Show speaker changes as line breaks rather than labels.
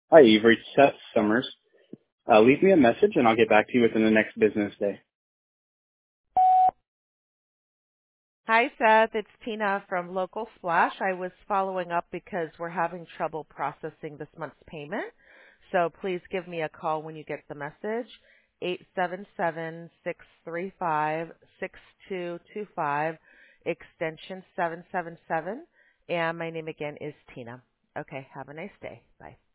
Hi, you've reached Seth Summers. Leave me a message and I'll get back to you within the next business day.
Hi, Seth. It's Tina from Local Splash. I was following up because we're having trouble processing this month's payment. So please give me a call when you get the message, 877-635-6225, extension 777. And my name again is Tina. Okay, have a nice day. Bye.